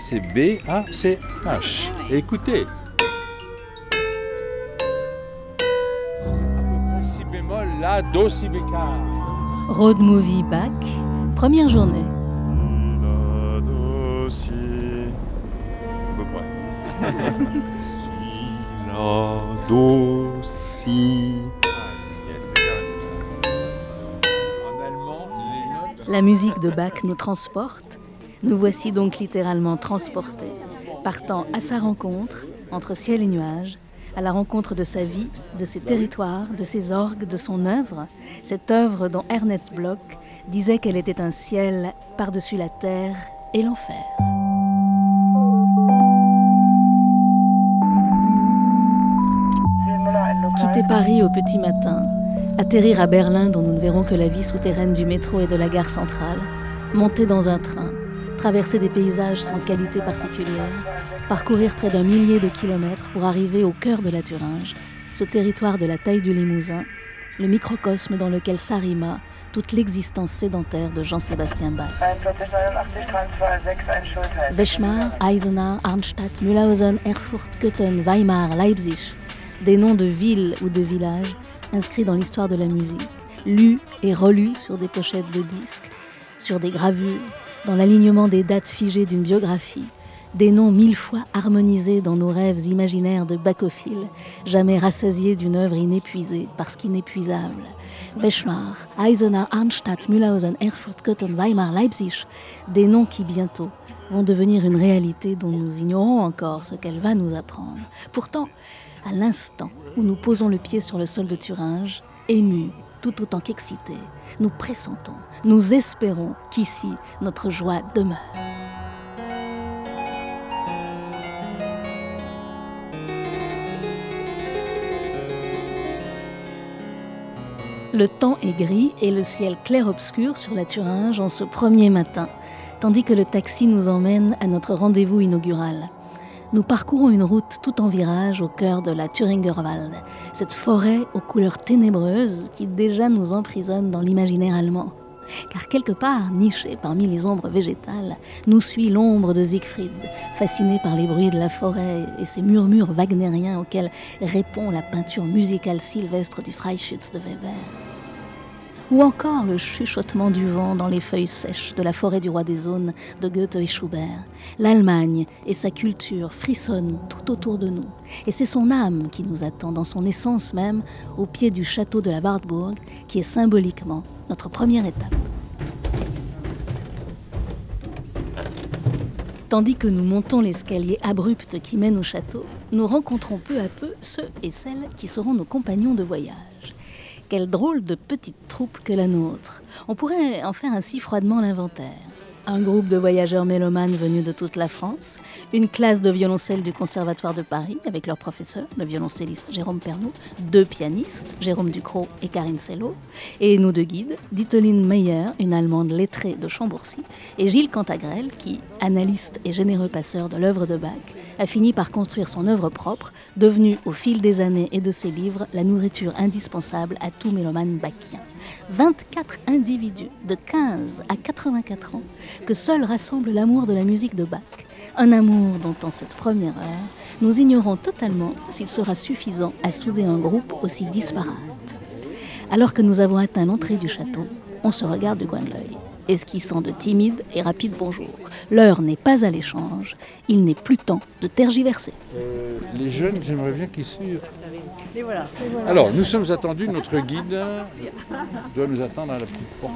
c'est B-A-C-H. Écoutez. Si bémol, La, Do, Si bécard. Road Movie Bach, première journée. La, Do, Si. À peu près. Si, La, Do, Si. En allemand, les notes. La musique de Bach nous transporte. Nous voici donc littéralement transportés, partant à sa rencontre, entre ciel et nuages, à la rencontre de sa vie, de ses territoires, de ses orgues, de son œuvre, cette œuvre dont Ernest Bloch disait qu'elle était un ciel par-dessus la terre et l'enfer. Quitter Paris au petit matin, atterrir à Berlin dont nous ne verrons que la vie souterraine du métro et de la gare centrale, monter dans un train, traverser des paysages sans qualité particulière, parcourir près d'1 millier de kilomètres pour arriver au cœur de la Thuringe, ce territoire de la taille du Limousin, le microcosme dans lequel s'arrima toute l'existence sédentaire de Jean-Sébastien Bach. Weschmar, Eisenach, Arnstadt, Mühlhausen, Erfurt, Köthen, Weimar, Leipzig, des noms de villes ou de villages inscrits dans l'histoire de la musique, lus et relus sur des pochettes de disques, sur des gravures, dans l'alignement des dates figées d'une biographie, des noms 1000 fois harmonisés dans nos rêves imaginaires de bachophiles, jamais rassasiés d'une œuvre inépuisée parce qu'inépuisable. Weschmar, Eisenach, Arnstadt, Mühlhausen, Erfurt, Köthen, Weimar, Leipzig, des noms qui bientôt vont devenir une réalité dont nous ignorons encore ce qu'elle va nous apprendre. Pourtant, à l'instant où nous posons le pied sur le sol de Thuringe, émus, tout autant qu'excités, nous pressentons, nous espérons qu'ici, notre joie demeure. Le temps est gris et le ciel clair-obscur sur la Thuringe en ce premier matin, tandis que le taxi nous emmène à notre rendez-vous inaugural. Nous parcourons une route tout en virage au cœur de la Thuringerwald, cette forêt aux couleurs ténébreuses qui déjà nous emprisonne dans l'imaginaire allemand. Car quelque part, nichée parmi les ombres végétales, nous suit l'ombre de Siegfried, fasciné par les bruits de la forêt et ces murmures wagnériens auxquels répond la peinture musicale sylvestre du Freischütz de Weber. Ou encore le chuchotement du vent dans les feuilles sèches de la forêt du roi des Aunes de Goethe et Schubert. L'Allemagne et sa culture frissonnent tout autour de nous. Et c'est son âme qui nous attend dans son essence même, au pied du château de la Wartburg, qui est symboliquement notre première étape. Tandis que nous montons l'escalier abrupt qui mène au château, nous rencontrons peu à peu ceux et celles qui seront nos compagnons de voyage. Quelle drôle de petite troupe que la nôtre. On pourrait en faire ainsi froidement l'inventaire. Un groupe de voyageurs mélomanes venus de toute la France, une classe de violoncelle du Conservatoire de Paris avec leur professeur, le violoncelliste Jérôme Pernaut, 2 pianistes, Jérôme Ducrot et Karine Sello, et nous 2 guides, Dieteline Meyer, une Allemande lettrée de Chambourcy, et Gilles Cantagrel, qui, analyste et généreux passeur de l'œuvre de Bach, a fini par construire son œuvre propre, devenue au fil des années et de ses livres la nourriture indispensable à tout mélomane bachien. 24 individus de 15 à 84 ans que seul rassemble l'amour de la musique de Bach. Un amour dont, en cette première heure, nous ignorons totalement s'il sera suffisant à souder un groupe aussi disparate. Alors que nous avons atteint l'entrée du château, on se regarde du coin de l'œil, esquissant de timides et rapides bonjours. L'heure n'est pas à l'échange, il n'est plus temps de tergiverser. Les jeunes, j'aimerais bien qu'ils suivent. Les voilà. Alors, nous sommes attendus, notre guide doit nous attendre à la petite porte.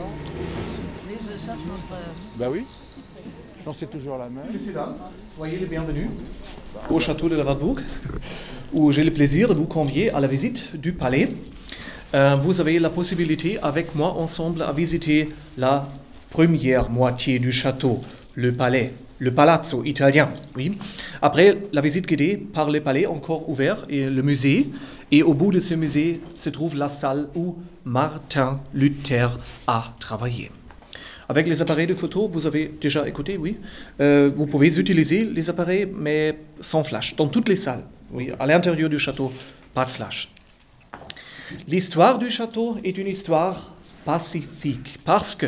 Bah oui, j'en sais toujours la même. Je suis là, soyez les bienvenus au château de la Wartburg, où j'ai le plaisir de vous convier à la visite du palais. Vous avez la possibilité avec moi ensemble à visiter la première moitié du château, le palais. Le palazzo italien, oui. Après, la visite guidée par le palais encore ouvert et le musée. Et au bout de ce musée se trouve la salle où Martin Luther a travaillé. Avec les appareils de photo, vous avez déjà écouté, oui. Vous pouvez utiliser les appareils, mais sans flash, dans toutes les salles. Oui, à l'intérieur du château, pas de flash. L'histoire du château est une histoire pacifique, parce que